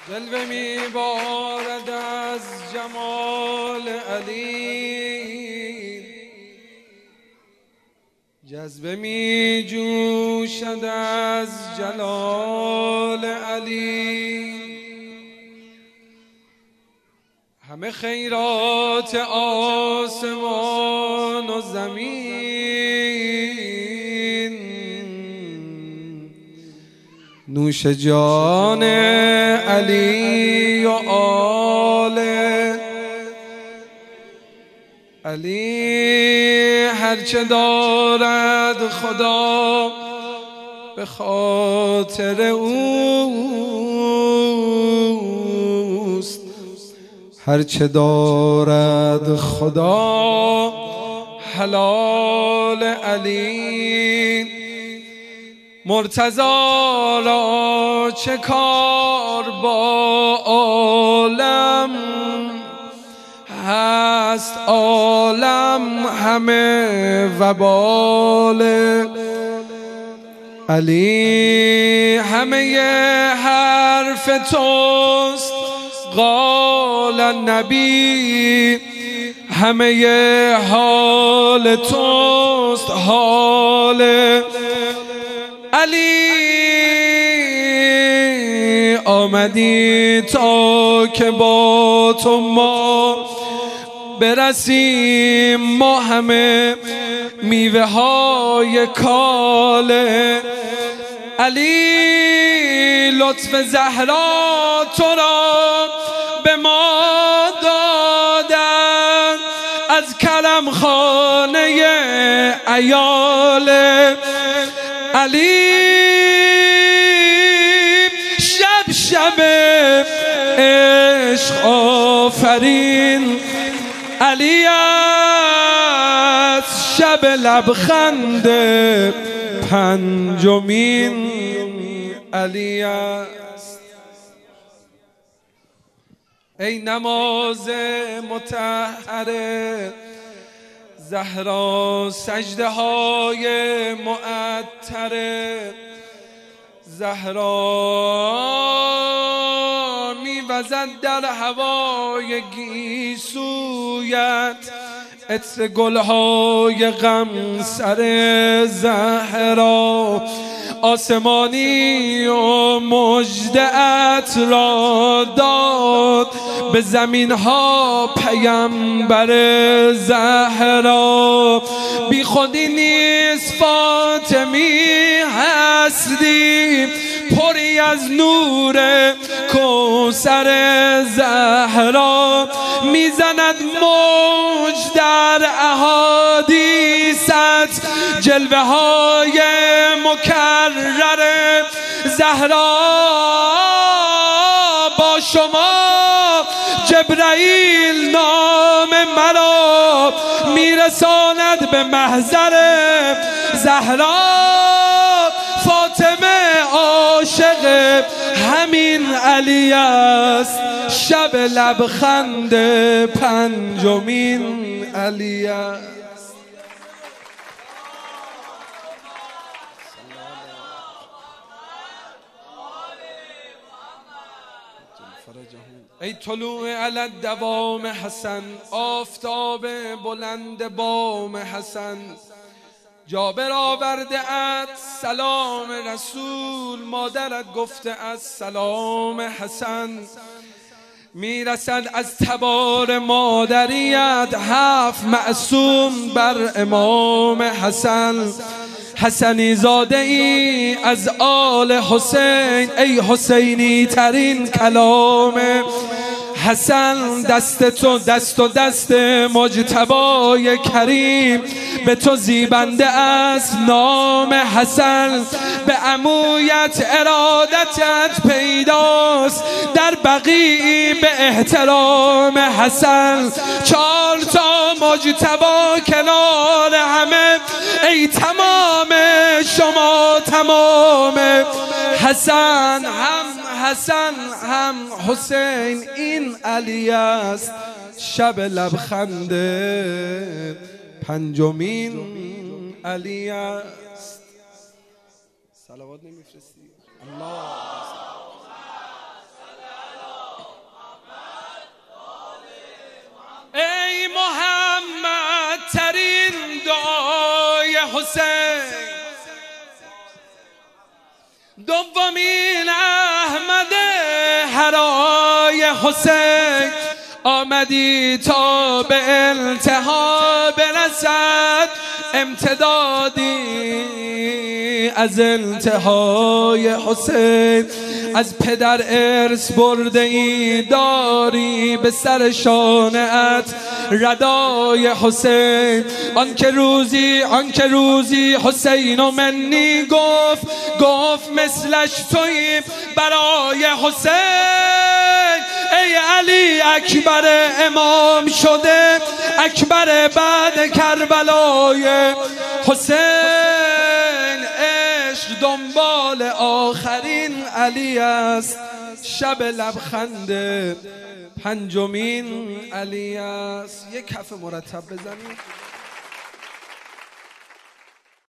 جلوه میبارد از جمال علی، جذبه می جوشد از جلال علی. همه خیرات آسمان و زمین نوش جان علی و آل علی. هرچه دارد خدا به خاطر اوست، هرچه دارد خدا حلال علی. مرتضی را چه کار با عالم هست، عالم همه وبال علی. همه حرف توست قال النبی، همه حال توست حال علی. آمدی تا که با تو ما برسیم، ما همه میوه های کال علی. لطف زهرا تو را به ما دادن از کرم خانه عیال علی. شب شب عشق آفرین علی است، شب لبخند پنجمین علی است. ای نماز مطهره زهرا، سجده های معطره زهرا، میوزد در هوای گیسویت عطر گلهای غم سر زهرا. آسمانی و مژده‌ات را داد به زمین ها پیامبر زهرا. بی خودی نیست فاطمی هستی، پری از نور کوثر زهرا. میزند موج در احادیثت جلوه های مکرر زهرا. با شما جبرائیل نام مرا میرساند به محضر زهرا. فاطمه عاشق همین علی است، شب لبخند پنجمین علی است. ای طلوع علی الدوام حسن، آفتاب بلند بام حسن. جابر آورده ات سلام رسول، مادرت گفته از سلام حسن. میرسد از تبار مادریت 7 معصوم بر امام حسن. حسنی زاده ای از آل حسین، ای حسینی ترین کلام حسن. دست تو دست و دست مجتبای کریم، به تو زیبنده است نام حسن. به عمویت ارادتت پیداست، در بقیع به احترام حسن. 4 تا مجتبا کنار همه، ای تمام شما تمام. حسن هم حسین، این علی است، شب لبخند پنجمین علی است. صلوات نمیفرستی؟ الله حسین، دومین احمد هرای حسین. آمدی تا به انتها برسد، امتدادی از انتهای حسین. از پدر ارث برده ای داری به سر شانه‌ات ردای حسین. آنکه روزی حسین و منی گفت مثلش تویی برای حسین. ای علی اکبر امام شده، اکبر بعد کربلای حسین. عشق دنبال آخرین علی است، شب لبخند پنجمین علی است. یک کف مرتب بزنید.